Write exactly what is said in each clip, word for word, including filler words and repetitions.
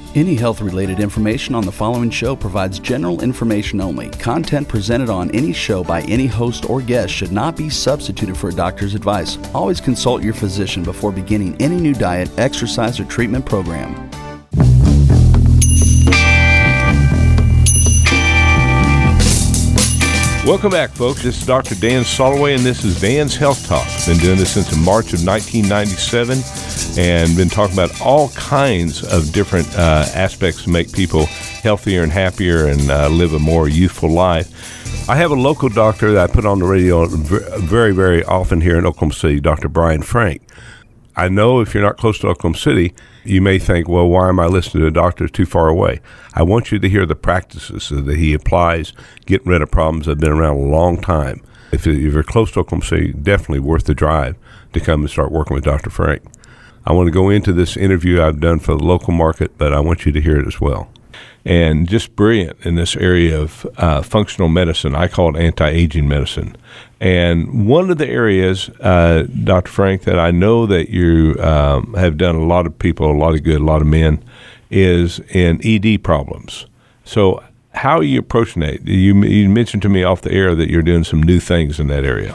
Any health-related information on the following show provides general information only. Content presented on any show by any host or guest should not be substituted for a doctor's advice. Always consult your physician before beginning any new diet, exercise, or treatment program. Welcome back, folks. This is Doctor Dan Soloway, and this is Dan's Health Talk. Been doing this since March of nineteen ninety-seven, and been talking about all kinds of different uh, aspects to make people healthier and happier and uh, live a more youthful life. I have a local doctor that I put on the radio very, very often here in Oklahoma City, Doctor Brian Frank. I know if you're not close to Oklahoma City, you may think, well, why am I listening to a doctor too far away? I want you to hear the practices that he applies, getting rid of problems that have been around a long time. If you're close to Oklahoma City, definitely worth the drive to come and start working with Doctor Frank. I want to go into this interview I've done for the local market, but I want you to hear it as well. And just brilliant in this area of uh, functional medicine. I call it anti-aging medicine. And one of the areas, uh, Doctor Frank, that I know that you um, have done a lot of people, a lot of good, a lot of men, is in E D problems. So how are you approaching that? You, you mentioned to me off the air that you're doing some new things in that area.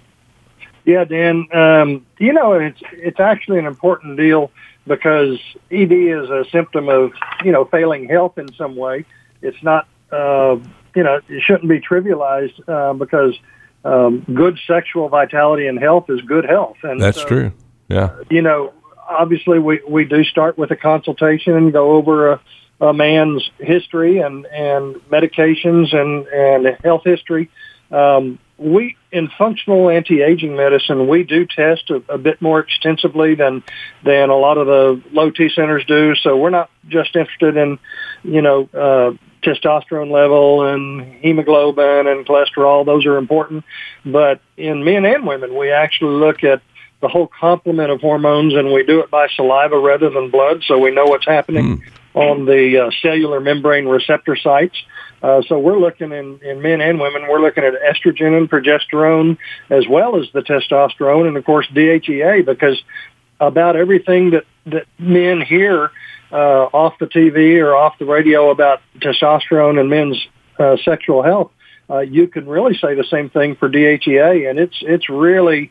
Yeah, Dan. Um, you know, it's it's actually an important deal because E D is a symptom of, you know, failing health in some way. It's not, uh, you know, it shouldn't be trivialized uh, because um, good sexual vitality and health is good health. And that's so, true. Yeah. You know, obviously we, we do start with a consultation and go over a, a man's history and, and medications and, and health history. Um, we, in functional anti-aging medicine, we do test a, a bit more extensively than, than a lot of the low T centers do. So we're not just interested in, you know, uh, testosterone level and hemoglobin and cholesterol. Those are important. But in men and women, we actually look at the whole complement of hormones, and we do it by saliva rather than blood. So we know what's happening mm. on the uh, cellular membrane receptor sites. Uh, so we're looking in, in men and women, we're looking at estrogen and progesterone as well as the testosterone and, of course, D H E A, because about everything that, that men hear uh, off the T V or off the radio about testosterone and men's uh, sexual health, uh, you can really say the same thing for D H E A, and it's it's really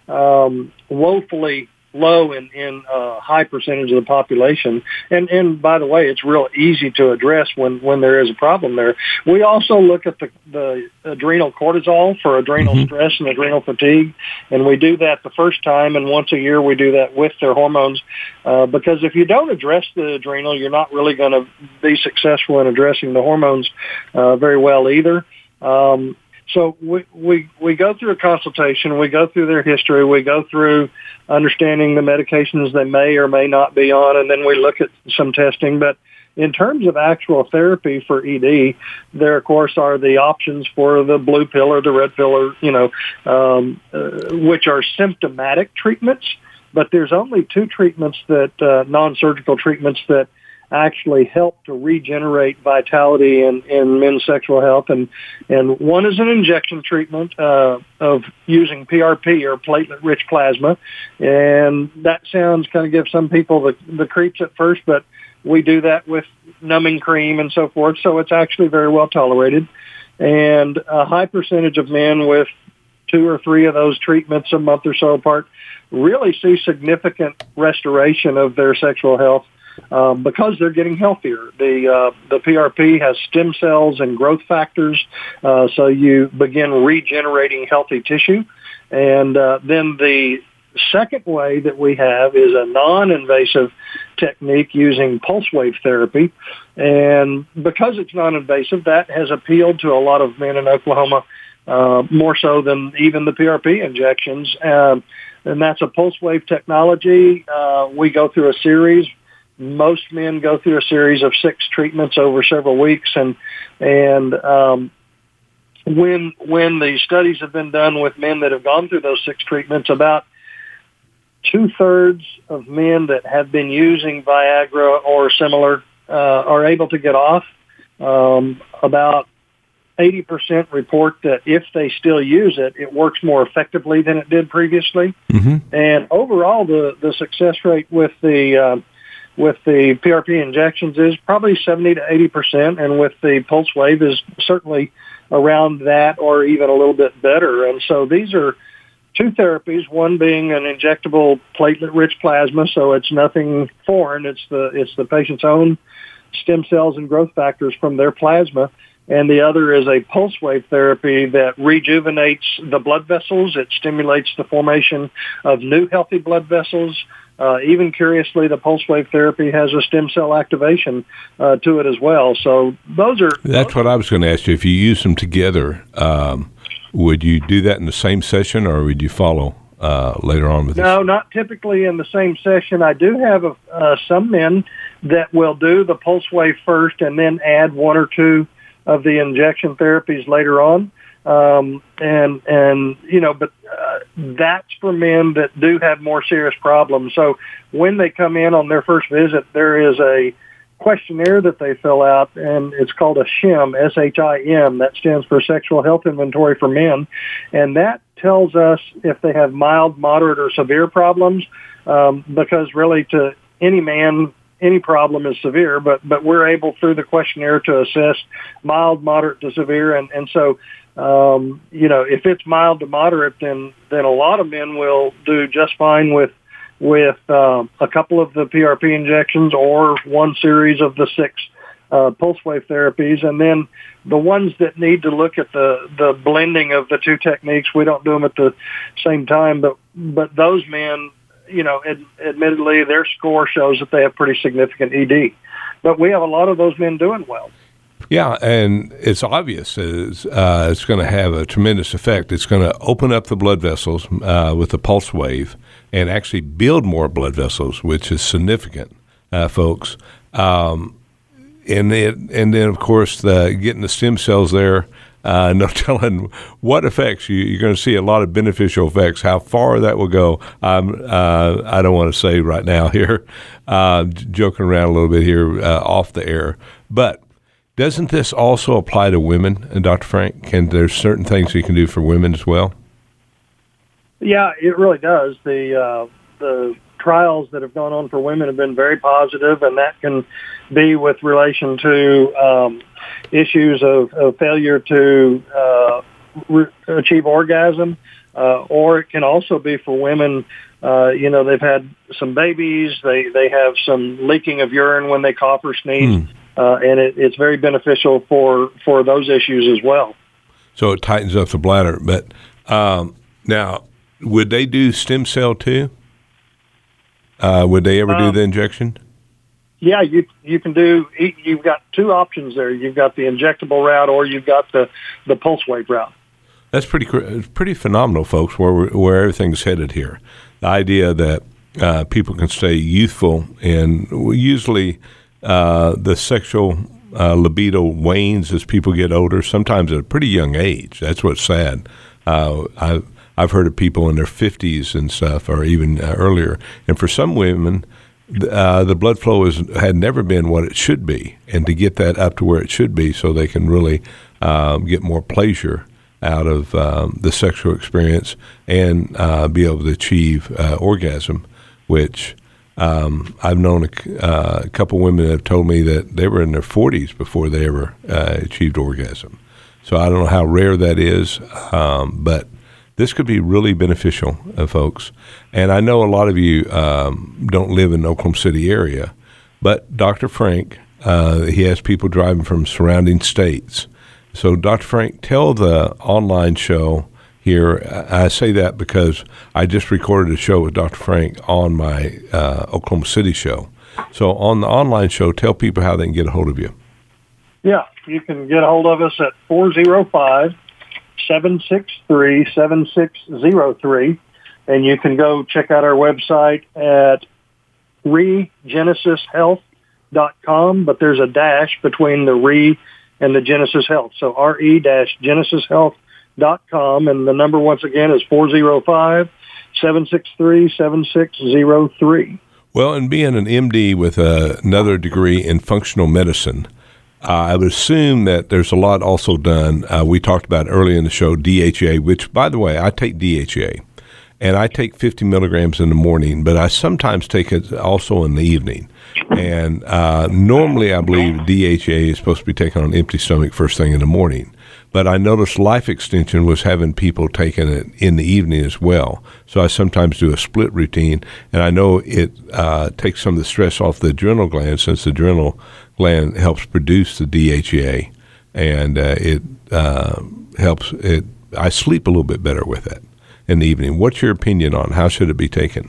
um, woefully low in, in a high percentage of the population. And, and by the way, it's real easy to address when, when there is a problem there. We also look at the, the adrenal cortisol for adrenal mm-hmm. stress and adrenal fatigue, and we do that the first time, and once a year we do that with their hormones, uh, because if you don't address the adrenal, you're not really going to be successful in addressing the hormones uh, very well either. Um, So we, we, we go through a consultation, we go through their history, we go through understanding the medications they may or may not be on, and then we look at some testing. But in terms of actual therapy for E D, there, of course, are the options for the blue pill or the red pill, or, you know, um, uh, which are symptomatic treatments. But there's only two treatments that, uh, non-surgical treatments that actually help to regenerate vitality in, in men's sexual health. And, and one is an injection treatment uh, of using P R P, or platelet-rich plasma. And that sounds kind of gives some people the, the creeps at first, but we do that with numbing cream and so forth. So it's actually very well tolerated. And a high percentage of men with two or three of those treatments a month or so apart really see significant restoration of their sexual health. Um, because they're getting healthier. The uh, the P R P has stem cells and growth factors, uh, so you begin regenerating healthy tissue. And uh, then the second way that we have is a non-invasive technique using pulse wave therapy. And because it's non-invasive, that has appealed to a lot of men in Oklahoma, uh, more so than even the P R P injections. Um, and that's a pulse wave technology. Uh, we go through a series. Most men go through a series of six treatments over several weeks, and and um, when when the studies have been done with men that have gone through those six treatments, about two thirds of men that have been using Viagra or similar uh, are able to get off. Um, about eighty percent report that if they still use it, it works more effectively than it did previously. Mm-hmm. And overall, the the success rate with the uh, with the P R P injections is probably seventy to eighty percent, and with the pulse wave is certainly around that or even a little bit better. And so these are two therapies, one being an injectable platelet-rich plasma, so it's nothing foreign. It's the it's the patient's own stem cells and growth factors from their plasma. And the other is a pulse wave therapy that rejuvenates the blood vessels. It stimulates the formation of new healthy blood vessels. Uh, even curiously, the pulse wave therapy has a stem cell activation uh, to it as well. So those are... That's what I was going to ask you. If you use them together, um, would you do that in the same session, or would you follow uh, later on with No, this? not typically in the same session. I do have a, uh, some men that will do the pulse wave first and then add one or two of the injection therapies later on. Um, and, and, you know, but, uh, that's for men that do have more serious problems. So when they come in on their first visit, there is a questionnaire that they fill out, and it's called a S H I M, S H I M. That stands for Sexual Health Inventory for Men. And that tells us if they have mild, moderate, or severe problems, um, because really to any man, any problem is severe, but, but we're able through the questionnaire to assess mild, moderate to severe. And, and so, um, you know, if it's mild to moderate, then, then a lot of men will do just fine with, with, um, a couple of the P R P injections or one series of the six, uh, pulse wave therapies. And then the ones that need to look at the, the blending of the two techniques, we don't do them at the same time, but, but those men, you know, ad, admittedly, their score shows that they have pretty significant E D. But we have a lot of those men doing well. Yeah, and it's obvious. It's, uh, it's going to have a tremendous effect. It's going to open up the blood vessels uh, with the pulse wave and actually build more blood vessels, which is significant, uh, folks. Um, and, it, and then, of course, the, getting the stem cells there, Uh, no telling what effects. You, you're going to see a lot of beneficial effects. How far that will go, um, uh, I don't want to say right now here, uh, j- joking around a little bit here uh, off the air. But doesn't this also apply to women, and Doctor Frank? Can there certain things you can do for women as well? Yeah, it really does. The uh, the trials that have gone on for women have been very positive, and that can be with relation to um, issues of, of failure to uh, re- achieve orgasm, uh, or it can also be for women, uh, you know, they've had some babies, they, they have some leaking of urine when they cough or sneeze, mm. uh, and it, it's very beneficial for, for those issues as well. So it tightens up the bladder. But um, now, would they do stem cell too? Uh, would they ever um, do the injection? Yeah, you you can do. You've got two options there. You've got the injectable route, or you've got the, the pulse wave route. That's pretty pretty phenomenal, folks. Where we're, where everything's headed here, the idea that uh, people can stay youthful, and usually uh, the sexual uh, libido wanes as people get older. Sometimes at a pretty young age. That's what's sad. Uh, I. I've heard of people in their fifties and stuff, or even uh, earlier. And for some women, uh, the blood flow is, had never been what it should be. And to get that up to where it should be so they can really um, get more pleasure out of um, the sexual experience and uh, be able to achieve uh, orgasm, which um, I've known a, uh, a couple women that have told me that they were in their forties before they ever uh, achieved orgasm. So I don't know how rare that is, um, but this could be really beneficial, uh, folks. And I know a lot of you um, don't live in the Oklahoma City area, but Doctor Frank, uh, he has people driving from surrounding states. So, Doctor Frank, tell the online show here. I say that because I just recorded a show with Doctor Frank on my uh, Oklahoma City show. So, on the online show, tell people how they can get a hold of you. Yeah, you can get a hold of us at four oh five, seven six three, seven six zero three, and you can go check out our website at regenesis health dot com, but there's a dash between the re and the Genesis Health, so re dash genesis health dot com, and the number once again is four oh five, seven six three, seven six zero three. Well, and being an M D with uh, another degree in functional medicine, Uh, I would assume that there's a lot also done. Uh, we talked about earlier in the show D H E A, which, by the way, I take D H E A. and I take fifty milligrams in the morning, but I sometimes take it also in the evening. And uh, normally I believe D H E A is supposed to be taken on an empty stomach first thing in the morning. But I noticed Life Extension was having people taking it in the evening as well. So I sometimes do a split routine, and I know it uh, takes some of the stress off the adrenal gland, since the adrenal gland helps produce the D H E A, and uh, it uh, helps it. I sleep a little bit better with it in the evening. What's your opinion on how should it be taken?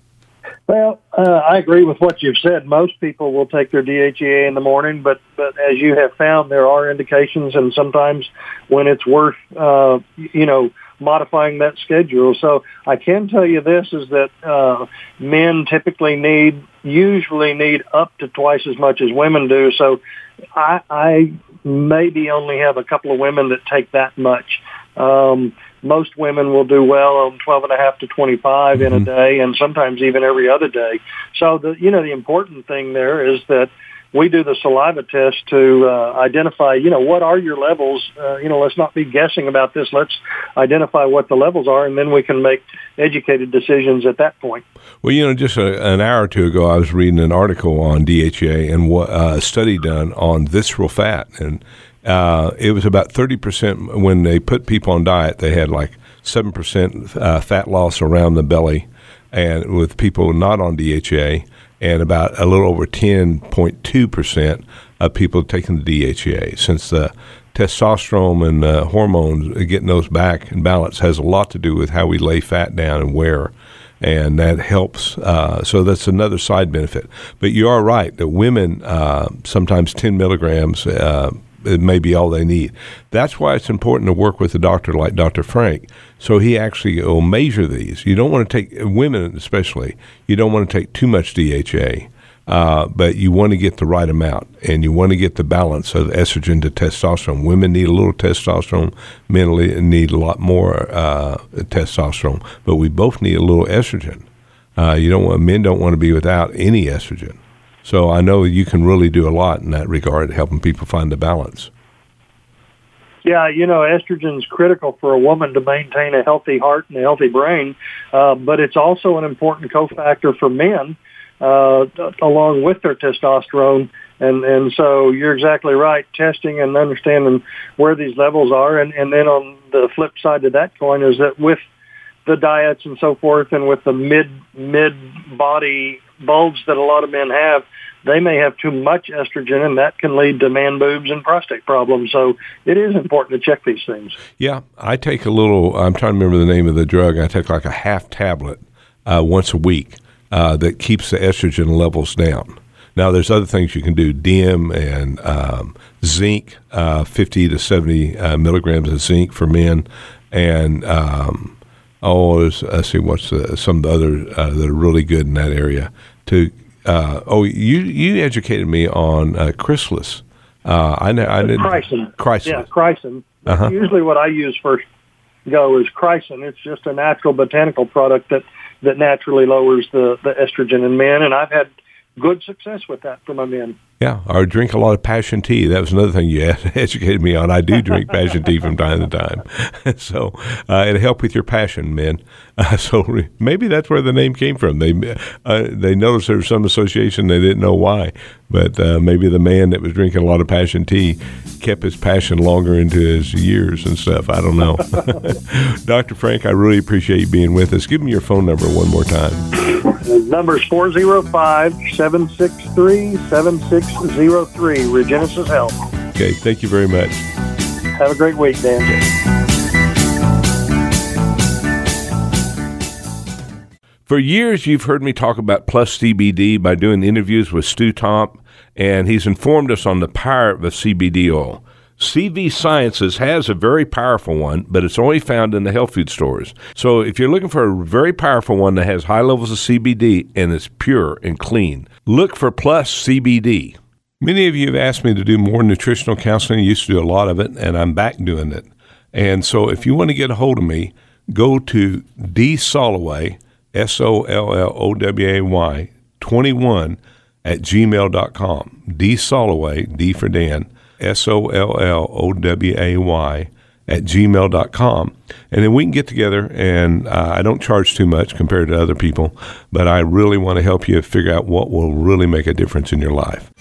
Well, uh, I agree with what you've said. Most people will take their D H E A in the morning, but, but as you have found, there are indications, and sometimes when it's worth, uh, you know, modifying that schedule. So I can tell you this, is that uh, men typically need, usually need up to twice as much as women do. So I, I maybe only have a couple of women that take that much. Um, most women will do well on twelve and a half to twenty-five mm-hmm. in a day, and sometimes even every other day. So the, you know, the important thing there is that we do the saliva test to uh, identify, you know, what are your levels? Uh, you know, let's not be guessing about this. Let's identify what the levels are, and then we can make educated decisions at that point. Well, you know, just a, an hour or two ago, I was reading an article on D H E A and what, uh, a study done on visceral fat, and uh, it was about thirty percent when they put people on diet. They had like seven percent uh, fat loss around the belly, and with people not on D H E A, and about a little over ten point two percent of people taking the D H E A, since the testosterone and uh, hormones, getting those back in balance has a lot to do with how we lay fat down and where, and that helps. Uh, so that's another side benefit. But you are right that women, uh, sometimes ten milligrams, uh, it may be all they need. That's why it's important to work with a doctor like Doctor Frank, so he actually will measure these. You don't want to take, women especially, you don't want to take too much D H E A, uh, but you want to get the right amount, and you want to get the balance of estrogen to testosterone. Women need a little testosterone, men need a lot more uh, testosterone, but we both need a little estrogen. Uh, you don't want, men don't want to be without any estrogen. So I know you can really do a lot in that regard, helping people find the balance. Yeah, you know, estrogen is critical for a woman to maintain a healthy heart and a healthy brain, uh, but it's also an important cofactor for men, uh, along with their testosterone. And, and so you're exactly right, testing and understanding where these levels are. And, and then on the flip side of that coin is that with the diets and so forth, and with the mid mid body bulge that a lot of men have, they may have too much estrogen, and that can lead to man boobs and prostate problems. So it is important to check these things. Yeah, I take a little, I'm trying to remember the name of the drug. I take like a half tablet uh, once a week uh, that keeps the estrogen levels down. Now, there's other things you can do, D I M and um, zinc, uh, fifty to seventy uh, milligrams of zinc for men, and um, Oh, let's see, what's the, some of the other uh, that are really good in that area. To uh, oh, you you educated me on uh, chrysalis. Uh, I I didn't. Chrysin. Chrysin. Yeah, chrysin. Uh-huh. Usually, what I use first go is chrysin. It's just a natural botanical product that, that naturally lowers the, the estrogen in men, and I've had good success with that for my men. Yeah, or drink a lot of passion tea. That was another thing you educated me on. I do drink passion tea from time to time. So uh, it'll help with your passion, men. Uh, so re- maybe that's where the name came from. They uh, they noticed there was some association. They didn't know why. But uh, maybe the man that was drinking a lot of passion tea kept his passion longer into his years and stuff. I don't know. Doctor Frank, I really appreciate you being with us. Give me your phone number one more time. The number is four oh five, seven six three, seven six zero three, Regenesis Health. Okay, thank you very much. Have a great week, Dan. For years, you've heard me talk about Plus C B D by doing interviews with Stu Tomp, and he's informed us on the power of C B D oil. C V Sciences has a very powerful one, but it's only found in the health food stores. So if you're looking for a very powerful one that has high levels of C B D and is pure and clean, look for Plus C B D. Many of you have asked me to do more nutritional counseling. I used to do a lot of it, and I'm back doing it. And so if you want to get a hold of me, go to D Soloway, S O L L O W A Y, twenty-one at gmail dot com. D Soloway, D for Dan, S O L L O W A Y, at gmail dot com. And then we can get together, and uh, I don't charge too much compared to other people, but I really want to help you figure out what will really make a difference in your life.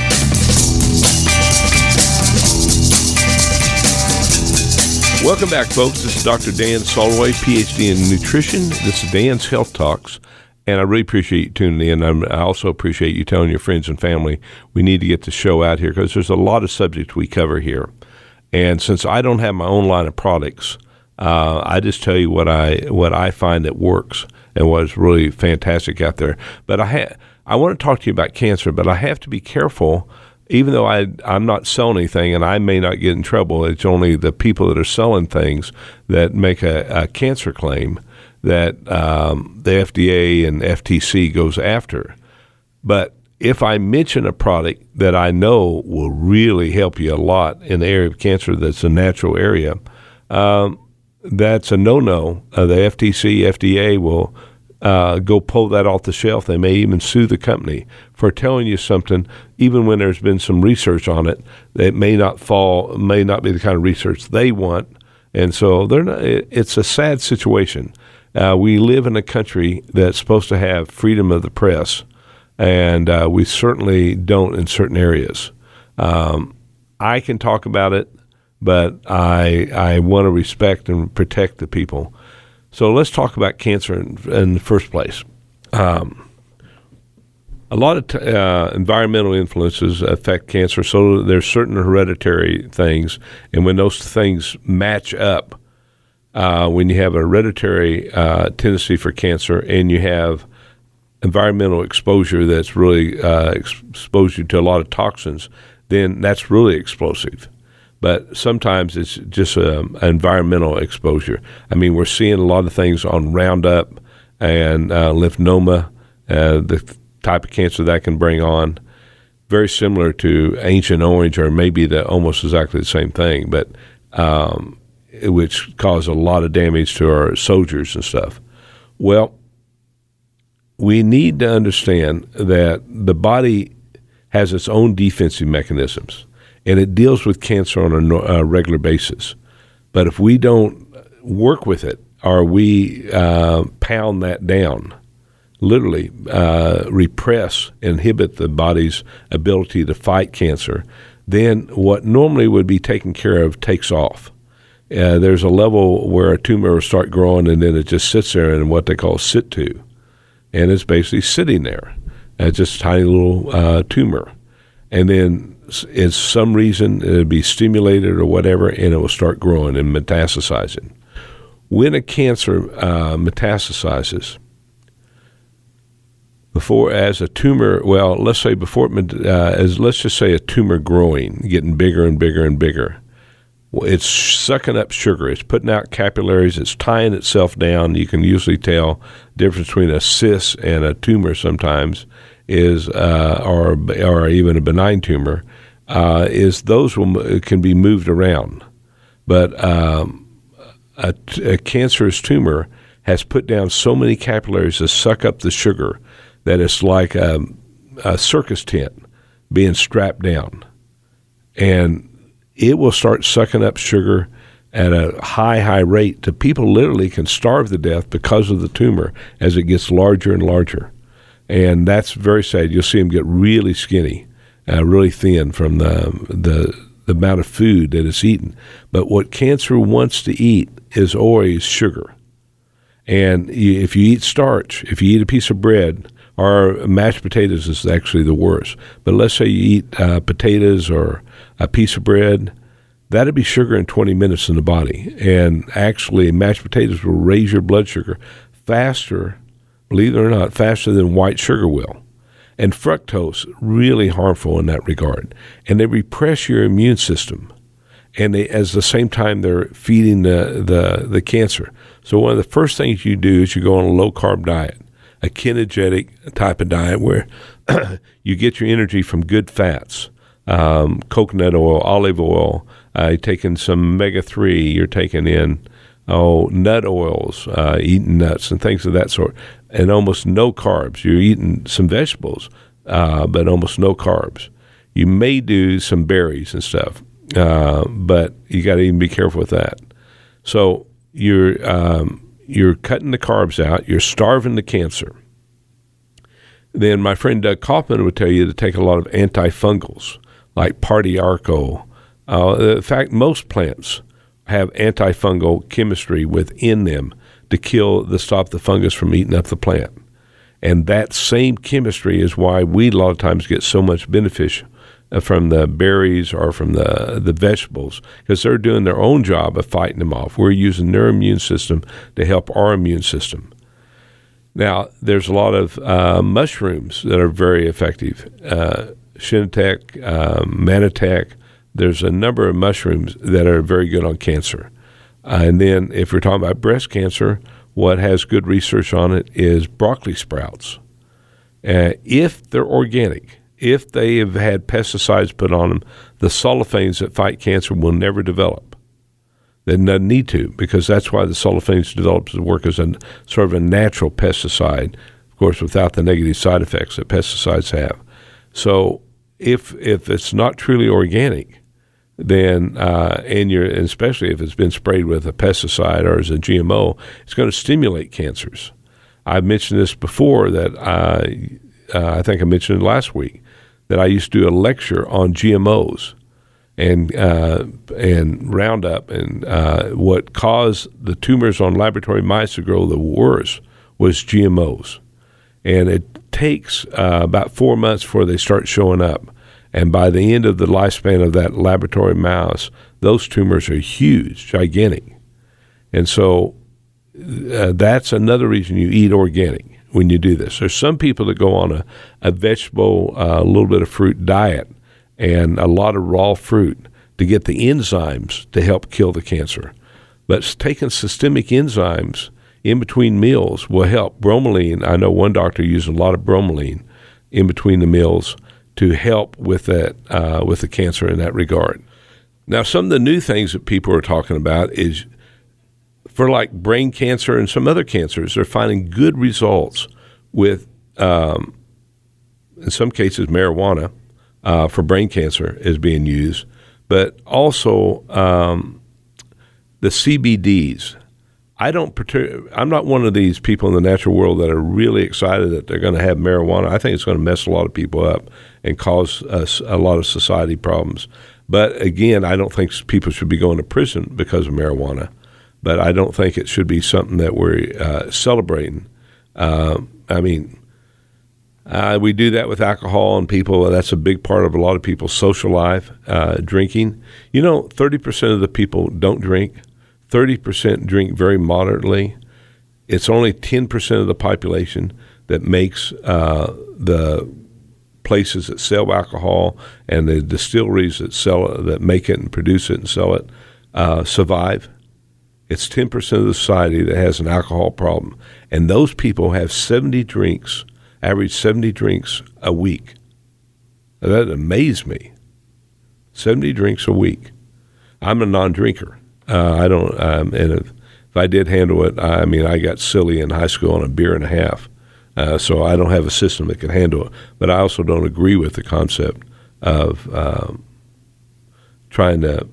Welcome back, folks. This is Doctor Dan Soloway, P H D in nutrition. This is Dan's Health Talks, and I really appreciate you tuning in. I'm, I also appreciate you telling your friends and family we need to get the show out here because there's a lot of subjects we cover here. And since I don't have my own line of products, uh, I just tell you what I what I find that works and what is really fantastic out there. But I ha- I want to talk to you about cancer, but I have to be careful. Even though I, I'm not selling anything and I may not get in trouble, it's only the people that are selling things that make a, a cancer claim that um, the F D A and F T C goes after. But if I mention a product that I know will really help you a lot in the area of cancer that's a natural area, um, that's a no-no. Uh, the F T C, F D A will Uh, go pull that off the shelf. They may even sue the company for telling you something, even when there's been some research on it that may not fall, may not be the kind of research they want. And so they're not. It, it's a sad situation. Uh, we live in a country that's supposed to have freedom of the press, and uh, we certainly don't in certain areas. Um, I can talk about it, but I I want to respect and protect the people. So let's talk about cancer in, in the first place. Um, a lot of t- uh, environmental influences affect cancer, so there's certain hereditary things, and when those things match up, uh, when you have a hereditary uh, tendency for cancer and you have environmental exposure that's really uh, exposed you to a lot of toxins, then that's really explosive. But sometimes it's just um, an environmental exposure. I mean, we're seeing a lot of things on Roundup and uh, lymphoma, uh, the type of cancer that can bring on, very similar to Ancient Orange, or maybe the almost exactly the same thing, but um, which cause a lot of damage to our soldiers and stuff. Well, we need to understand that the body has its own defensive mechanisms, and it deals with cancer on a uh, regular basis. But if we don't work with it, or we uh, pound that down, literally uh, repress, inhibit the body's ability to fight cancer, then what normally would be taken care of takes off. Uh, there's a level where a tumor will start growing, and then it just sits there in what they call situ, and it's basically sitting there. It's just a tiny little uh, tumor. And then is some reason it'll be stimulated or whatever, and it will start growing and metastasizing. When a cancer uh, metastasizes, before as a tumor, well, let's say before it, uh, as let's just say a tumor growing, getting bigger and bigger and bigger. It's sucking up sugar. It's putting out capillaries. It's tying itself down. You can usually tell the difference between a cyst and a tumor sometimes is, uh, or or even a benign tumor, uh, is those will can be moved around. But um, a, a cancerous tumor has put down so many capillaries to suck up the sugar that it's like a, a circus tent being strapped down. And it will start sucking up sugar at a high, high rate to people literally can starve to death because of the tumor as it gets larger and larger. And that's very sad. You'll see them get really skinny, uh, really thin from the, the the amount of food that it's eaten. But what cancer wants to eat is always sugar. And you, if you eat starch, if you eat a piece of bread, or mashed potatoes is actually the worst. But let's say you eat uh, potatoes or a piece of bread, that'd be sugar in twenty minutes in the body. And actually, mashed potatoes will raise your blood sugar faster, believe it or not, faster than white sugar will. And fructose, really harmful in that regard. And they repress your immune system. And they, at the same time, they're feeding the, the, the cancer. So one of the first things you do is you go on a low-carb diet, a ketogenic type of diet where you get your energy from good fats, um, coconut oil, olive oil, uh, you're taking some omega three, you're taking in oh, nut oils, uh, eating nuts and things of that sort, and almost no carbs. You're eating some vegetables, uh, but almost no carbs. You may do some berries and stuff, uh, but you got to even be careful with that. So you're um, you're cutting the carbs out. You're starving the cancer. Then my friend Doug Kaufman would tell you to take a lot of antifungals like Pardiarco. Uh, in fact, most plants have antifungal chemistry within them to kill the stop the fungus from eating up the plant. And that same chemistry is why we a lot of times get so much benefit from the berries or from the, the vegetables, because they're doing their own job of fighting them off. We're using their immune system to help our immune system. Now, there's a lot of uh, mushrooms that are very effective. Uh, Shinnetek, um, Manitek, there's a number of mushrooms that are very good on cancer. Uh, and then if we're talking about breast cancer, what has good research on it is broccoli sprouts. Uh, if they're organic, if they have had pesticides put on them, the cellophane that fight cancer will never develop. They doesn't need to, because that's why the cellophane develops to work as a sort of a natural pesticide, of course, without the negative side effects that pesticides have. So if if it's not truly organic, then uh, and you're and especially if it's been sprayed with a pesticide or as a G M O, it's going to stimulate cancers. I've mentioned this before that I, uh, I think I mentioned it last week, that I used to do a lecture on G M Os and uh, and Roundup, and uh, what caused the tumors on laboratory mice to grow the worst was G M Os. And it takes uh, about four months before they start showing up. And by the end of the lifespan of that laboratory mouse, those tumors are huge, gigantic. And so uh, that's another reason you eat organic when you do this. There's some people that go on a, a vegetable, a uh, little bit of fruit diet and a lot of raw fruit to get the enzymes to help kill the cancer. But taking systemic enzymes in between meals will help. Bromelain, I know one doctor used a lot of bromelain in between the meals to help with that, uh, with the cancer in that regard. Now, some of the new things that people are talking about is for like brain cancer and some other cancers, they're finding good results with, um, in some cases, marijuana uh, for brain cancer is being used, but also um, the C B Ds. I don't. I'm not one of these people in the natural world that are really excited that they're going to have marijuana. I think it's going to mess a lot of people up and cause us a lot of society problems. But again, I don't think people should be going to prison because of marijuana. But I don't think it should be something that we're uh, celebrating. Uh, I mean, uh, we do that with alcohol and people. That's a big part of a lot of people's social life, uh, drinking. You know, thirty percent of the people don't drink. thirty percent drink very moderately. It's only ten percent of the population that makes uh, the places that sell alcohol and the distilleries that sell it, that make it and produce it and sell it, uh, survive. It's ten percent of the society that has an alcohol problem. And those people have seventy drinks, average seventy drinks a week. Now, that amazed me. seventy drinks a week. I'm a non-drinker. Uh, I don't, um, and if, if I did handle it, I mean, I got silly in high school on a beer and a half. Uh, so I don't have a system that can handle it. But I also don't agree with the concept of um, trying to,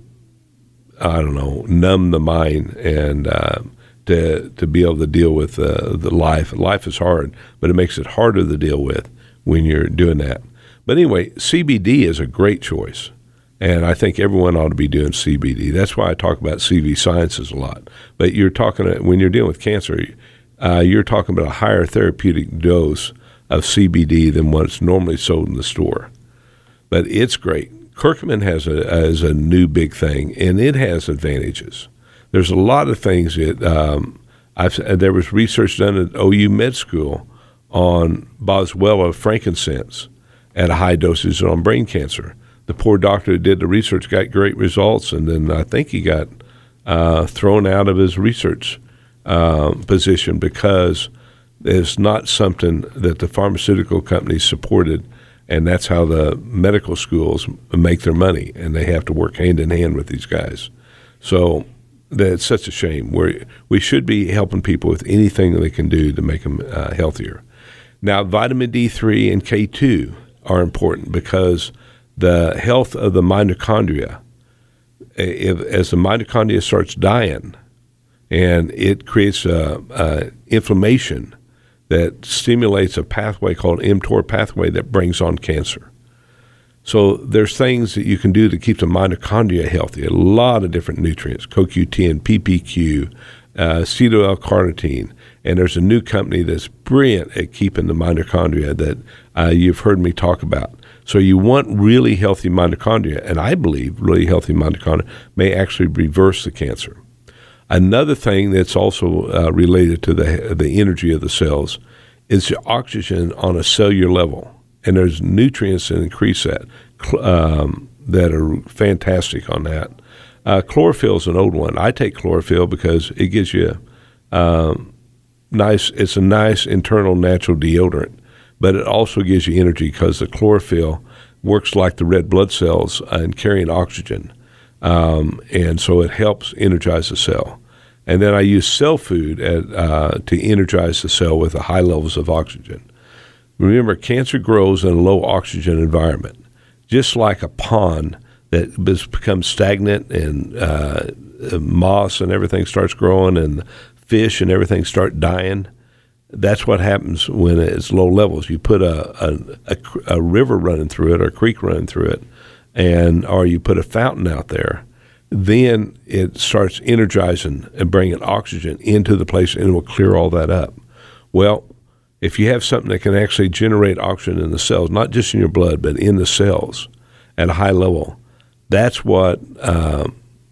I don't know, numb the mind and uh, to to be able to deal with uh, the life. Life is hard, but it makes it harder to deal with when you're doing that. But anyway, C B D is a great choice. And I think everyone ought to be doing C B D. That's why I talk about C V sciences a lot. But you're talking, when you're dealing with cancer, uh, you're talking about a higher therapeutic dose of C B D than what's normally sold in the store. But it's great. Curcumin has a, has a new big thing, and it has advantages. There's a lot of things that um, I've, there was research done at O U Med School on boswellia frankincense at a high dosage on brain cancer. The poor doctor that did the research got great results, and then I think he got uh, thrown out of his research uh, position because it's not something that the pharmaceutical companies supported, and that's how the medical schools make their money, and they have to work hand in hand with these guys. So that's such a shame. We're, we should be helping people with anything that they can do to make them uh, healthier. Now, vitamin D three and K two are important because the health of the mitochondria, if, as the mitochondria starts dying, and it creates a, a inflammation that stimulates a pathway called mTOR pathway that brings on cancer. So there's things that you can do to keep the mitochondria healthy. A lot of different nutrients, C O Q ten, P P Q, uh, acetyl-L-carnitine, and there's a new company that's brilliant at keeping the mitochondria that uh, you've heard me talk about. So you want really healthy mitochondria, and I believe really healthy mitochondria may actually reverse the cancer. Another thing that's also uh, related to the the energy of the cells is the oxygen on a cellular level, and there's nutrients that increase that um, that are fantastic on that. Uh, chlorophyll is an old one. I take chlorophyll because it gives you um, nice. It's a nice internal natural deodorant, but it also gives you energy because the chlorophyll works like the red blood cells in carrying oxygen. Um, and so it helps energize the cell. And then I use cell food at, uh, to energize the cell with the high levels of oxygen. Remember, cancer grows in a low oxygen environment, just like a pond that becomes stagnant and uh, moss and everything starts growing and fish and everything start dying. That's what happens when it's low levels. You put a, a, a, a river running through it or a creek running through it, and or you put a fountain out there, then it starts energizing and bringing oxygen into the place, and it will clear all that up. Well, if you have something that can actually generate oxygen in the cells, not just in your blood, but in the cells at a high level, that's what uh,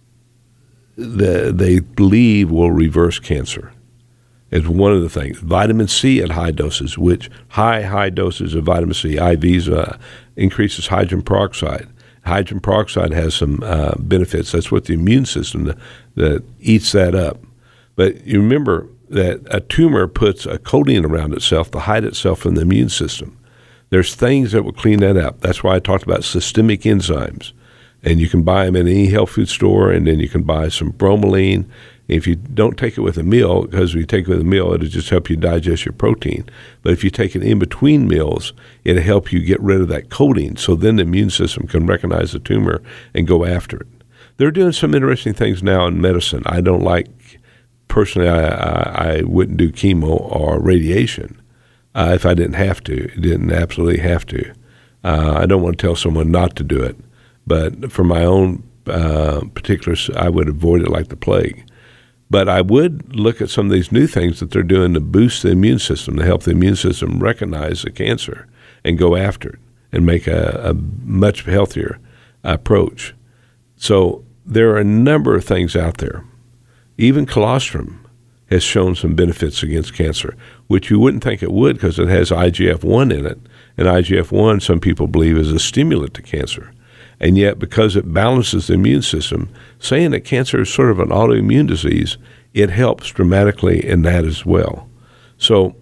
the, they believe will reverse cancer. Is one of the things. Vitamin C at high doses, which high, high doses of vitamin C, I Vs, uh, increases hydrogen peroxide. Hydrogen peroxide has some uh, benefits. That's what the immune system that, that eats that up. But you remember that a tumor puts a coating around itself to hide itself from the immune system. There's things that will clean that up. That's why I talked about systemic enzymes. And you can buy them in any health food store, and then you can buy some bromelain. If you don't take it with a meal, because if you take it with a meal, it'll just help you digest your protein. But if you take it in between meals, it'll help you get rid of that coating, so then the immune system can recognize the tumor and go after it. They're doing some interesting things now in medicine. I don't like, personally, I, I, I wouldn't do chemo or radiation uh, if I didn't have to, didn't absolutely have to. Uh, I don't want to tell someone not to do it, but for my own uh, particulars, I would avoid it like the plague. But I would look at some of these new things that they're doing to boost the immune system, to help the immune system recognize the cancer and go after it and make a, a much healthier approach. So there are a number of things out there. Even colostrum has shown some benefits against cancer, which you wouldn't think it would because it has I G F one in it. And I G F one, some people believe, is a stimulant to cancer. And yet, because it balances the immune system, saying that cancer is sort of an autoimmune disease, it helps dramatically in that as well. So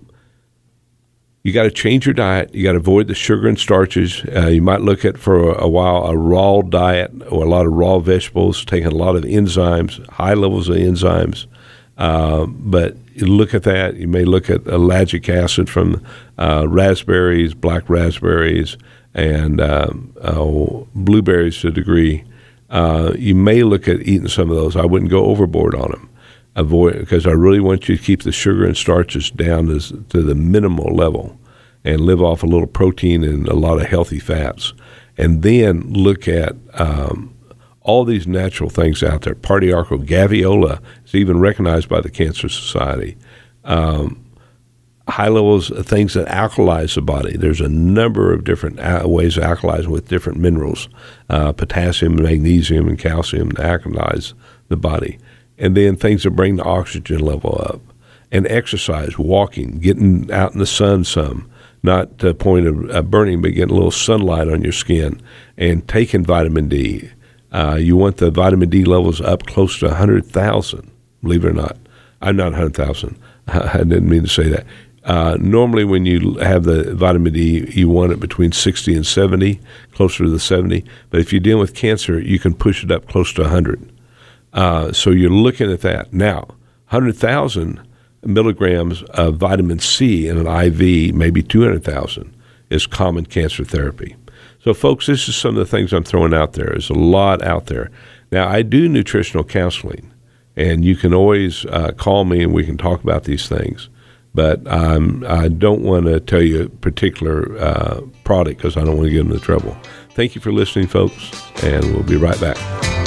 you got to change your diet. You got to avoid the sugar and starches. Uh, you might look at, for a, a while, a raw diet or a lot of raw vegetables, taking a lot of enzymes, high levels of enzymes. Uh, but you look at that. You may look at ellagic acid from uh, raspberries, black raspberries, and um, uh, blueberries to a degree. Uh, you may look at eating some of those. I wouldn't go overboard on them. Avoid, because I really want you to keep the sugar and starches down to, to the minimal level and live off a little protein and a lot of healthy fats. And then look at um, all these natural things out there. Partiarchal gaviola is even recognized by the Cancer Society. Um, high levels of things that alkalize the body. There's a number of different ways of alkalizing with different minerals, uh, potassium, magnesium, and calcium to alkalize the body. And then things that bring the oxygen level up. And exercise, walking, getting out in the sun some, not to the point of uh, burning, but getting a little sunlight on your skin, and taking vitamin D. Uh, you want the vitamin D levels up close to one hundred thousand, believe it or not. I'm not one hundred thousand. I didn't mean to say that. Uh, normally when you have the vitamin D, you want it between sixty and seventy, closer to the seventy. But if you're dealing with cancer, you can push it up close to one hundred. Uh, so you're looking at that. Now, one hundred thousand milligrams of vitamin C in an I V, maybe two hundred thousand, is common cancer therapy. So, folks, this is some of the things I'm throwing out there. There's a lot out there. Now, I do nutritional counseling, And you can always uh, call me and we can talk about these things. But um, I don't want to tell you a particular uh, product because I don't want to get into trouble. Thank you for listening, folks, and we'll be right back.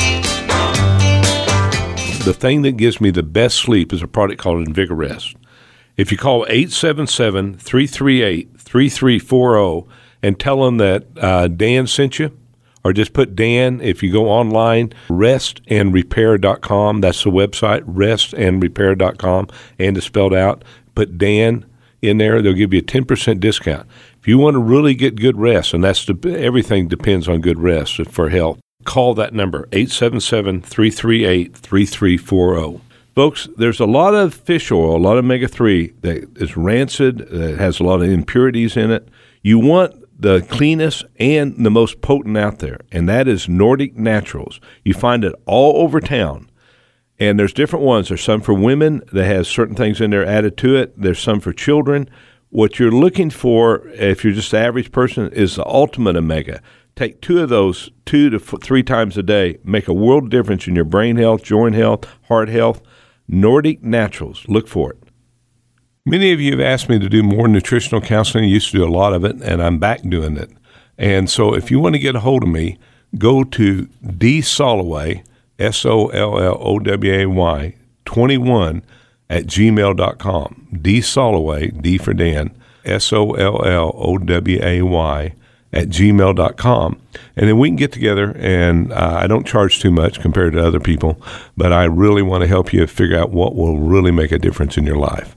The thing that gives me the best sleep is a product called InvigoRest. If you call eight seven seven, three three eight, three three four zero and tell them that uh, Dan sent you, or just put Dan, if you go online, rest and repair dot com. That's the website, rest and repair dot com, and it's spelled out. Put Dan in there. They'll give you a ten percent discount. If you want to really get good rest, and that's the, everything depends on good rest for health, call that number, eight seven seven, three three eight, three three four zero. Folks, there's a lot of fish oil, a lot of omega three that is rancid, that has a lot of impurities in it. You want the cleanest and the most potent out there, and that is Nordic Naturals. You find it all over town, and there's different ones. There's some for women that has certain things in there added to it. There's some for children. What you're looking for, if you're just the average person, is the ultimate omega. Take two of those two to f- three times a day. Make a world difference in your brain health, joint health, heart health. Nordic Naturals. Look for it. Many of you have asked me to do more nutritional counseling. I used to do a lot of it, and I'm back doing it. And so if you want to get a hold of me, go to D Soloway, S O L L O W A Y, twenty-one at gmail dot com. D Soloway, D for Dan, S O L L O W A Y, at gmail dot com. And then we can get together, and uh, I don't charge too much compared to other people, but I really want to help you figure out what will really make a difference in your life.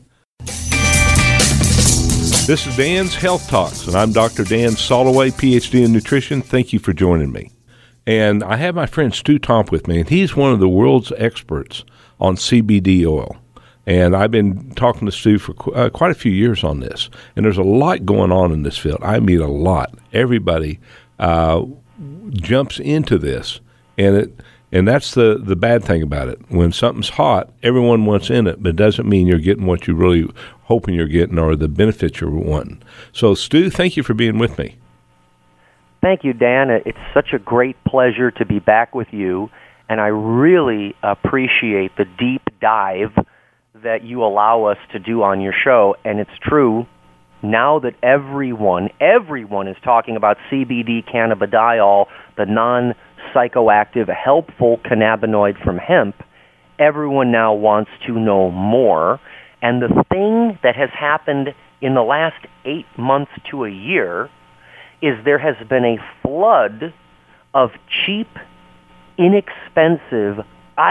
This is Dan's Health Talks, and I'm Doctor Dan Soloway, P H D in nutrition. Thank you for joining me. And I have my friend Stu Tomp with me, and he's one of the world's experts on C B D oil. And I've been talking to Stu for qu- uh, quite a few years on this. And there's a lot going on in this field. I mean, a lot. Everybody uh, jumps into this, and it and that's the, the bad thing about it. When something's hot, everyone wants in it, but it doesn't mean you're getting what you really hoping you're getting or the benefits you're wanting. So, Stu, thank you for being with me. Thank you, Dan. It's such a great pleasure to be back with you, and I really appreciate the deep dive that you allow us to do on your show. And it's true, now that everyone, everyone is talking about C B D cannabidiol, the non-psychoactive, helpful cannabinoid from hemp, everyone now wants to know more. And the thing that has happened in the last eight months to a year is there has been a flood of cheap, inexpensive,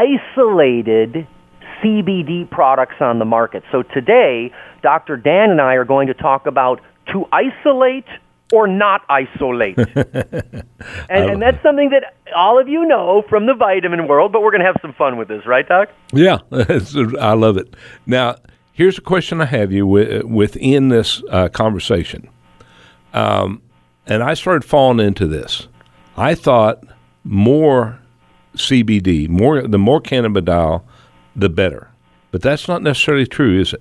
isolated C B D products on the market. So today, Doctor Dan and I are going to talk about to isolate or not isolate. and, and that's something that all of you know from the vitamin world, but we're going to have some fun with this, right, Doc? Yeah, I love it. Now, here's a question I have you with, within this uh, conversation. Um, and I started falling into this. I thought more C B D, more the more cannabidiol, the better. But that's not necessarily true, is it?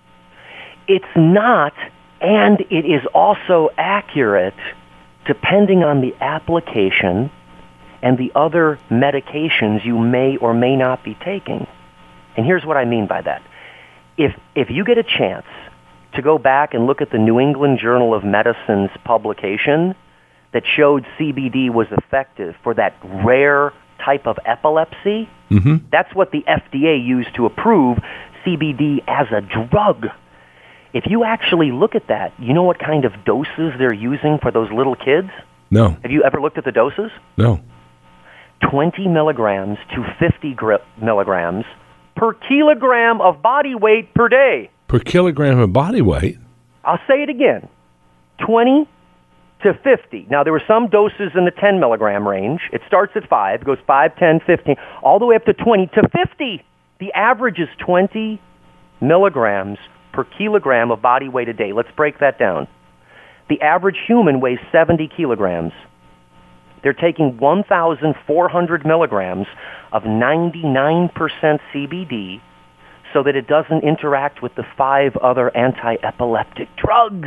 It's not, and it is also accurate depending on the application and the other medications you may or may not be taking. And here's what I mean by that. If if you get a chance to go back and look at the New England Journal of Medicine's publication that showed C B D was effective for that rare type of epilepsy, mm-hmm. That's what the F D A used to approve C B D as a drug. If you actually look at that, you know what kind of doses they're using for those little kids? No. Have you ever looked at the doses? No. twenty milligrams to fifty milligrams per kilogram of body weight per day. Per kilogram of body weight? I'll say it again. twenty to fifty. Now, there were some doses in the ten milligram range. It starts at five, goes five, ten, fifteen, all the way up to twenty to fifty. The average is twenty milligrams per kilogram of body weight a day. Let's break that down. The average human weighs seventy kilograms. They're taking one thousand four hundred milligrams of ninety-nine percent C B D so that it doesn't interact with the five other anti-epileptic drugs.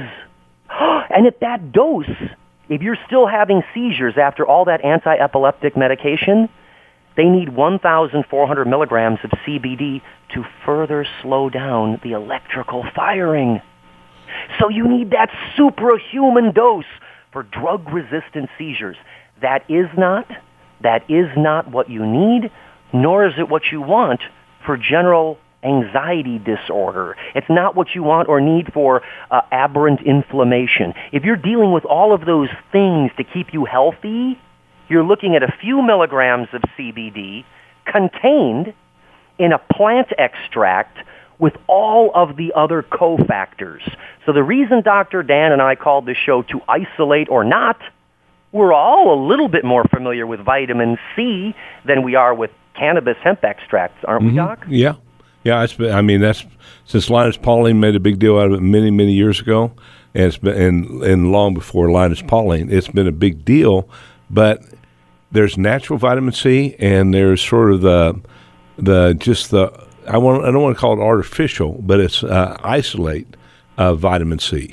And at that dose, if you're still having seizures after all that anti-epileptic medication, they need one thousand four hundred milligrams of C B D to further slow down the electrical firing. So you need that suprahuman dose for drug-resistant seizures. That is not, that is not what you need, nor is it what you want for general anxiety disorder. It's not what you want or need for uh, aberrant inflammation. If you're dealing with all of those things to keep you healthy, you're looking at a few milligrams of C B D contained in a plant extract with all of the other cofactors. So the reason Doctor Dan and I called this show To Isolate or Not, we're all a little bit more familiar with vitamin C than we are with cannabis hemp extracts, aren't mm-hmm. we, Doc? Yeah. Yeah, it's been, I mean, that's since Linus Pauling made a big deal out of it many, many years ago, and it's been, and, and long before Linus Pauling, it's been a big deal. But there's natural vitamin C, and there's sort of the the just the I want I don't want to call it artificial, but it's uh, isolate uh, vitamin C.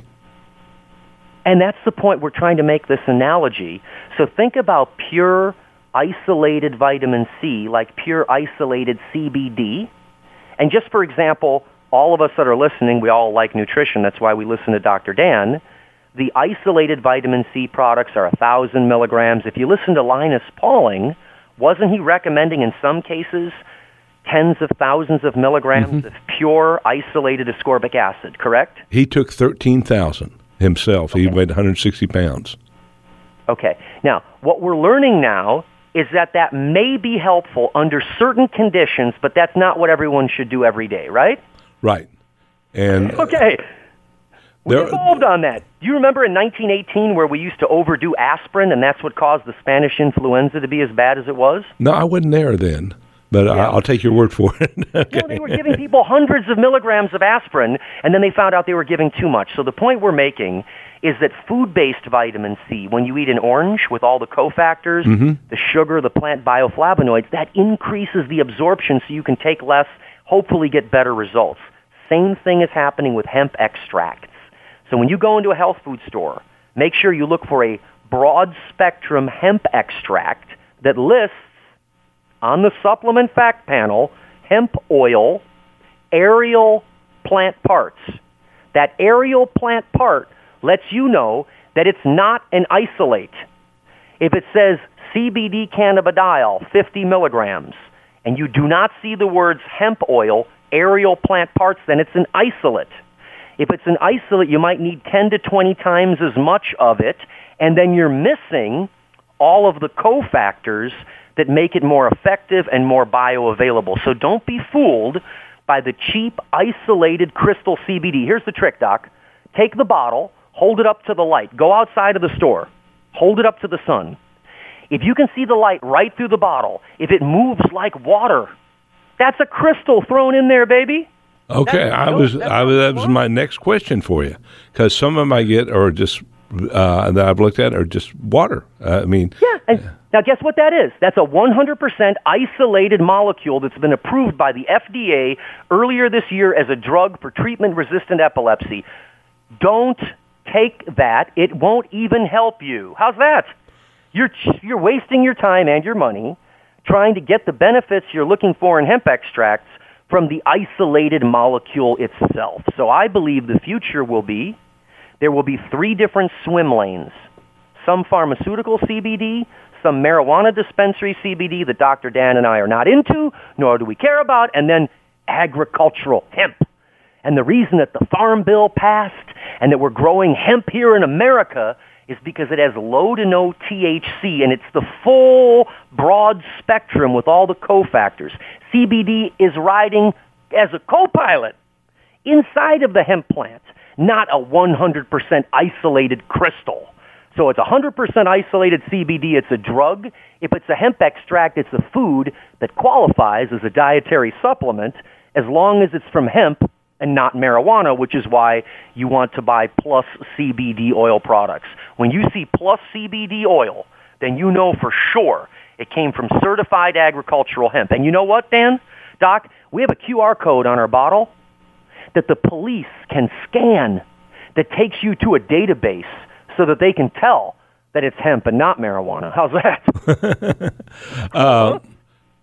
And that's the point we're trying to make this analogy. So think about pure isolated vitamin C, like pure isolated C B D. And just for example, all of us that are listening, we all like nutrition. That's why we listen to Doctor Dan. The isolated vitamin C products are one thousand milligrams. If you listen to Linus Pauling, wasn't he recommending in some cases tens of thousands of milligrams mm-hmm. of pure isolated ascorbic acid, correct? He took thirteen thousand himself. Okay. He weighed one hundred sixty pounds. Okay. Now, what we're learning now is that that may be helpful under certain conditions, but that's not what everyone should do every day, right? Right. And okay. We evolved on that. Do you remember in nineteen eighteen where we used to overdo aspirin, and that's what caused the Spanish influenza to be as bad as it was? No, I wasn't there then, but yeah. I'll take your word for it. Okay. No, they were giving people hundreds of milligrams of aspirin, and then they found out they were giving too much. So the point we're making is that food-based vitamin C, when you eat an orange with all the cofactors, mm-hmm. the sugar, the plant bioflavonoids, that increases the absorption so you can take less, hopefully get better results. Same thing is happening with hemp extracts. So when you go into a health food store, make sure you look for a broad-spectrum hemp extract that lists on the supplement fact panel hemp oil, aerial plant parts. That aerial plant part lets you know that it's not an isolate. If it says C B D cannabidiol, fifty milligrams, and you do not see the words hemp oil, aerial plant parts, then it's an isolate. If it's an isolate, you might need ten to twenty times as much of it, and then you're missing all of the cofactors that make it more effective and more bioavailable. So don't be fooled by the cheap, isolated crystal C B D. Here's the trick, Doc. Take the bottle, hold it up to the light. Go outside of the store. Hold it up to the sun. If you can see the light right through the bottle, if it moves like water, that's a crystal thrown in there, baby. Okay, that's, I was, I was that was my next question for you, because some of them I get are just uh, that I've looked at are just water. Uh, I mean, yeah. And uh, now, guess what that is? That's a one hundred percent isolated molecule that's been approved by the F D A earlier this year as a drug for treatment-resistant epilepsy. Don't take that. It won't even help you. How's that? You're you're wasting your time and your money trying to get the benefits you're looking for in hemp extracts from the isolated molecule itself. So I believe the future will be, there will be three different swim lanes. Some pharmaceutical C B D, some marijuana dispensary C B D that Doctor Dan and I are not into, nor do we care about, and then agricultural hemp. And the reason that the Farm Bill passed and that we're growing hemp here in America is because it has low to no T H C, and it's the full broad spectrum with all the cofactors. C B D is riding as a co-pilot inside of the hemp plant, not a one hundred percent isolated crystal. So it's one hundred percent isolated C B D, it's a drug. If it's a hemp extract, it's a food that qualifies as a dietary supplement as long as it's from hemp and not marijuana, which is why you want to buy Plus C B D oil products. When you see Plus C B D oil, then you know for sure it came from certified agricultural hemp. And you know what, Dan? Doc, we have a Q R code on our bottle that the police can scan that takes you to a database so that they can tell that it's hemp and not marijuana. How's that? uh,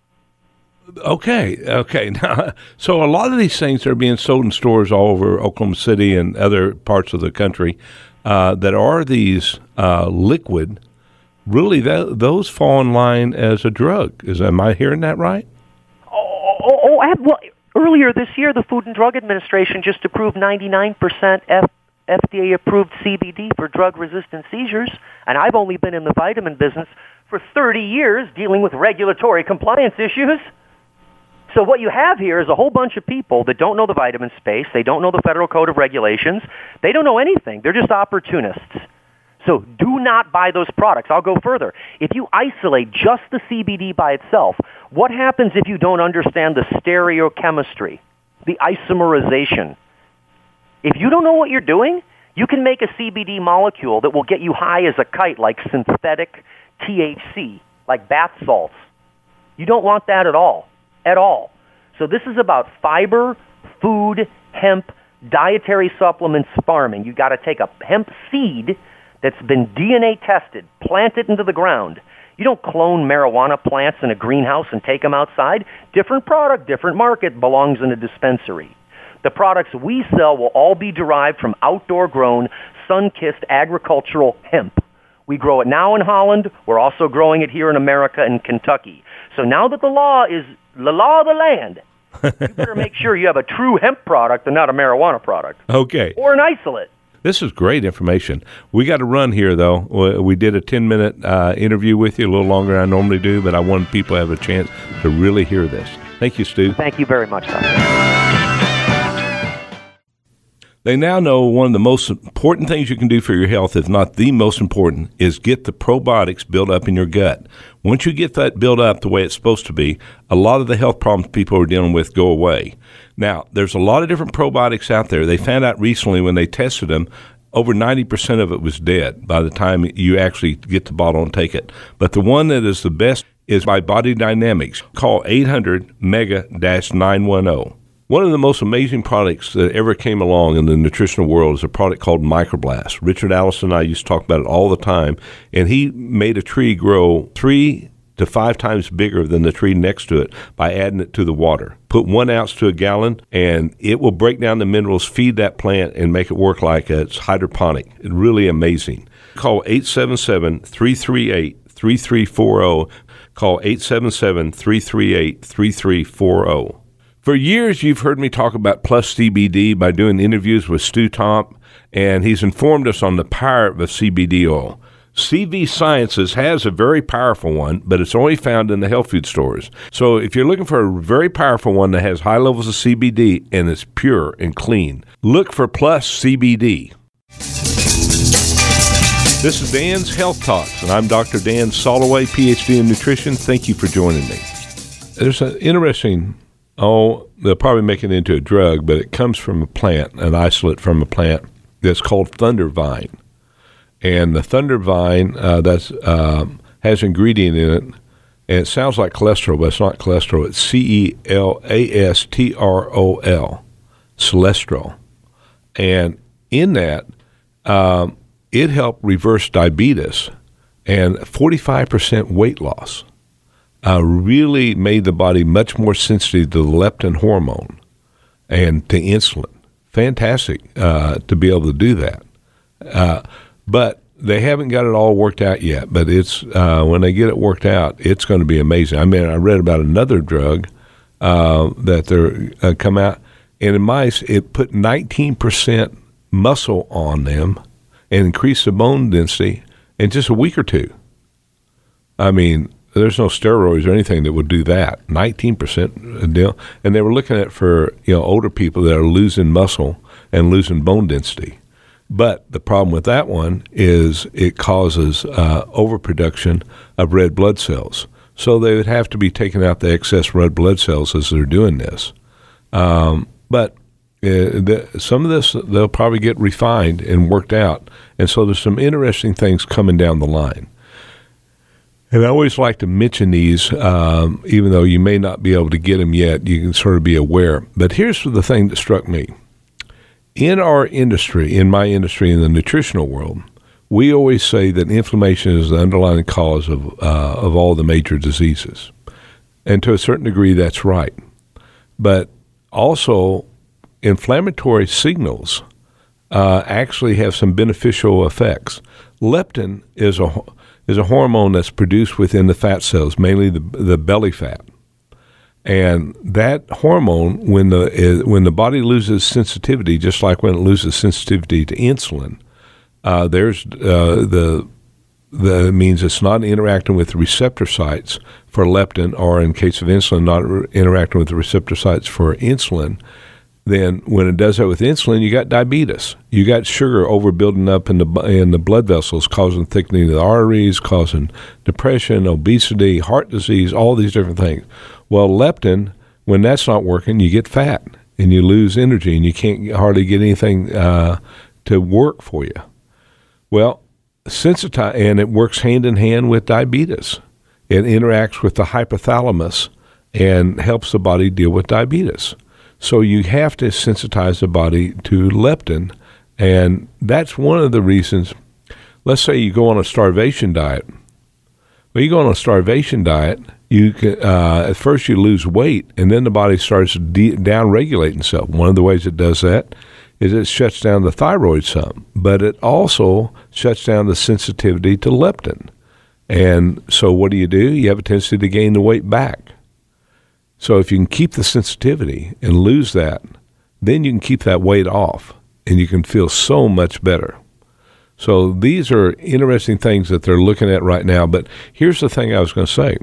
Okay, okay. Now, so a lot of these things are being sold in stores all over Oklahoma City and other parts of the country uh, that are these uh, liquid. Really, that, those fall in line as a drug. Is am I hearing that right? Oh, oh, oh I have, well, earlier this year, the Food and Drug Administration just approved ninety-nine percent F- F D A-approved C B D for drug-resistant seizures, and I've only been in the vitamin business for thirty years dealing with regulatory compliance issues. So what you have here is a whole bunch of people that don't know the vitamin space, they don't know the Federal Code of Regulations, they don't know anything. They're just opportunists. So do not buy those products. I'll go further. If you isolate just the C B D by itself, what happens if you don't understand the stereochemistry, the isomerization? If you don't know what you're doing, you can make a C B D molecule that will get you high as a kite, like synthetic T H C, like bath salts. You don't want that at all, at all. So this is about fiber, food, hemp, dietary supplements, farming. You got to take a hemp seed that's been D N A tested, plant it into the ground. You don't clone marijuana plants in a greenhouse and take them outside. Different product, different market, belongs in a dispensary. The products we sell will all be derived from outdoor-grown, sun-kissed agricultural hemp. We grow it now in Holland. We're also growing it here in America and Kentucky. So now that the law is the law of the land, you better make sure you have a true hemp product and not a marijuana product. Okay. Or an isolate. This is great information. We got to run here, though. We did a ten-minute uh, interview with you, a little longer than I normally do, but I want people to have a chance to really hear this. Thank you, Stu. Thank you very much, Doctor. They now know one of the most important things you can do for your health, if not the most important, is get the probiotics built up in your gut. Once you get that built up the way it's supposed to be, a lot of the health problems people are dealing with go away. Now, there's a lot of different probiotics out there. They found out recently when they tested them, over ninety percent of it was dead by the time you actually get the bottle and take it. But the one that is the best is by Body Dynamics. Call eight hundred mega nine one zero. One of the most amazing products that ever came along in the nutritional world is a product called Microblast. Richard Allison and I used to talk about it all the time, and he made a tree grow three to five times bigger than the tree next to it by adding it to the water. Put one ounce to a gallon, and it will break down the minerals, feed that plant, and make it work like it's hydroponic. It's really amazing. Call eight seven seven, three three eight, three three four zero. Call eight seven seven, three three eight, three three four zero. For years, you've heard me talk about Plus C B D by doing interviews with Stu Tomp, and he's informed us on the power of C B D oil. C V Sciences has a very powerful one, but it's only found in the health food stores. So if you're looking for a very powerful one that has high levels of C B D and is pure and clean, look for Plus C B D. This is Dan's Health Talks, and I'm Doctor Dan Soloway, P H D in nutrition. Thank you for joining me. There's an interesting... Oh, they'll probably make it into a drug, but it comes from a plant, an isolate from a plant that's called thundervine. And the thundervine uh, that's uh, has ingredient in it, and it sounds like cholesterol, but it's not cholesterol. It's C E L A S T R O L, cholesterol. And in that, um, it helped reverse diabetes and forty-five percent weight loss. Uh, really made the body much more sensitive to the leptin hormone and to insulin. Fantastic uh, to be able to do that. Uh, but they haven't got it all worked out yet. But it's uh, when they get it worked out, it's going to be amazing. I mean, I read about another drug uh, that they're uh, come out, and in mice, it put nineteen percent muscle on them and increased the bone density in just a week or two. I mean, there's no steroids or anything that would do that. nineteen percent deal. And they were looking at for, you know, older people that are losing muscle and losing bone density. But the problem with that one is it causes uh, overproduction of red blood cells. So they would have to be taking out the excess red blood cells as they're doing this. Um, but uh, the, some of this, they'll probably get refined and worked out. And so there's some interesting things coming down the line. And I always like to mention these, um, even though you may not be able to get them yet, you can sort of be aware. But here's the thing that struck me. In our industry, in my industry, in the nutritional world, we always say that inflammation is the underlying cause of uh, of all the major diseases. And to a certain degree, that's right. But also, inflammatory signals uh, actually have some beneficial effects. Leptin is a is a hormone that's produced within the fat cells, mainly the the belly fat. And that hormone, when the is, when the body loses sensitivity, just like when it loses sensitivity to insulin, uh, there's uh, the the means it's not interacting with the receptor sites for leptin, or in case of insulin, not re- interacting with the receptor sites for insulin. Then when it does that with insulin, you got diabetes. You got sugar overbuilding up in the in the blood vessels, causing thickening of the arteries, causing depression, obesity, heart disease, all these different things. Well, leptin, when that's not working, you get fat and you lose energy and you can't hardly get anything uh, to work for you. Well, sensitize, and it works hand in hand with diabetes. It interacts with the hypothalamus and helps the body deal with diabetes. So you have to sensitize the body to leptin, and that's one of the reasons. Let's say you go on a starvation diet. Well, you go on a starvation diet, you can, uh, at first you lose weight, and then the body starts to de- down-regulate itself. One of the ways it does that is it shuts down the thyroid some, but it also shuts down the sensitivity to leptin. And so what do you do? You have a tendency to gain the weight back. So if you can keep the sensitivity and lose that, then you can keep that weight off, and you can feel so much better. So these are interesting things that they're looking at right now. But here's the thing I was going to say.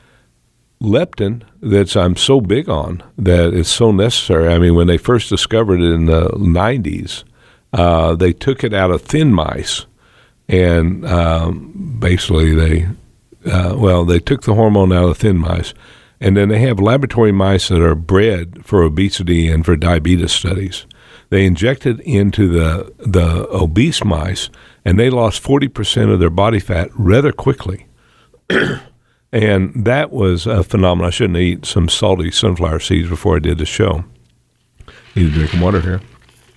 Leptin, that I'm so big on, that it's so necessary. I mean, when they first discovered it in the nineties, uh, they took it out of thin mice, and um, basically they, uh, well, they took the hormone out of thin mice. And then they have laboratory mice that are bred for obesity and for diabetes studies. They injected into the the obese mice, and they lost forty percent of their body fat rather quickly. And that was a phenomenon. I shouldn't eat some salty sunflower seeds before I did the show. Need to drink some water here.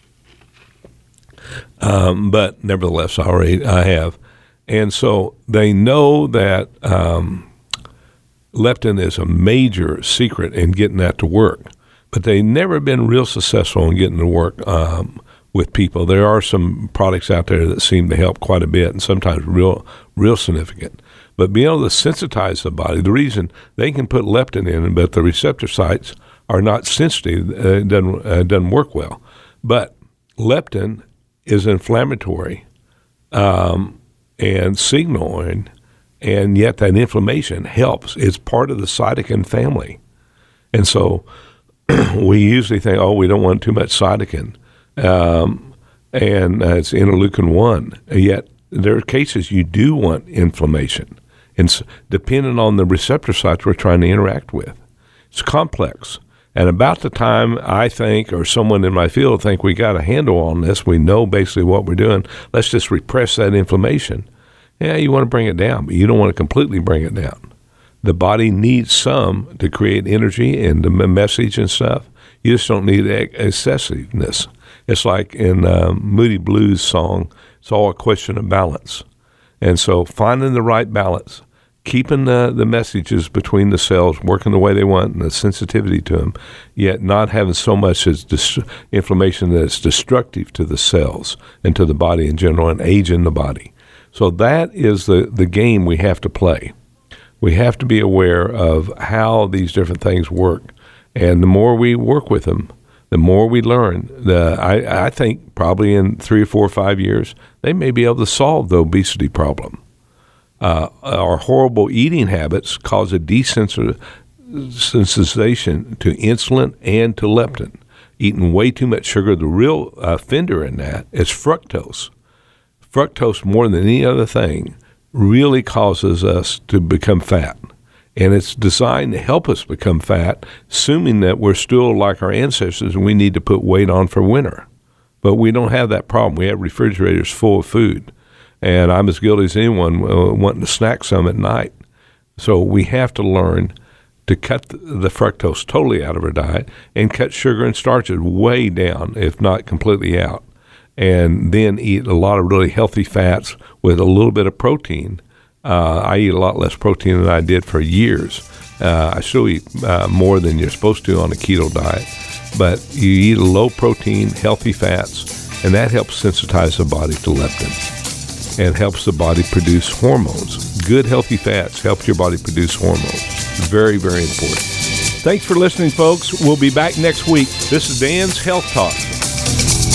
Um, but nevertheless, I already I have. And so they know that um, leptin is a major secret in getting that to work, but they've never been real successful in getting it to work um, with people. There are some products out there that seem to help quite a bit, and sometimes real, real significant. But being able to sensitize the body, the reason they can put leptin in, but the receptor sites are not sensitive, uh, it doesn't, uh, doesn't work well. But leptin is inflammatory um, and signaling, and yet that inflammation helps. It's part of the cytokine family. And so we usually think, oh, we don't want too much cytokine, um, and uh, it's interleukin one. Yet there are cases you do want inflammation, and depending on the receptor sites we're trying to interact with. It's complex. And about the time I think, or someone in my field think we got a handle on this, we know basically what we're doing, let's just repress that inflammation. Yeah, you want to bring it down, but you don't want to completely bring it down. The body needs some to create energy and the message and stuff. You just don't need excessiveness. It's like in um, Moody Blues' song, it's all a question of balance. And so finding the right balance, keeping the, the messages between the cells working the way they want and the sensitivity to them, yet not having so much as dis- inflammation that it's destructive to the cells and to the body in general and aging the body. So that is the, the game we have to play. We have to be aware of how these different things work. And the more we work with them, the more we learn. The I, I think probably in three or four or five years, they may be able to solve the obesity problem. Uh, our horrible eating habits cause a desensitization to insulin and to leptin. Eating way too much sugar, the real offender in that is fructose. Fructose, more than any other thing, really causes us to become fat. And it's designed to help us become fat, assuming that we're still like our ancestors and we need to put weight on for winter. But we don't have that problem. We have refrigerators full of food. And I'm as guilty as anyone uh, wanting to snack some at night. So we have to learn to cut the fructose totally out of our diet and cut sugar and starches way down, if not completely out. And then eat a lot of really healthy fats with a little bit of protein. Uh, I eat a lot less protein than I did for years, Uh, I still eat uh, more than you're supposed to on a keto diet, but you eat low protein, healthy fats, and that helps sensitize the body to leptin and helps the body produce hormones. Good, healthy fats help your body produce hormones. Very, very important. Thanks for listening, folks. We'll be back next week. This is Dan's Health Talk.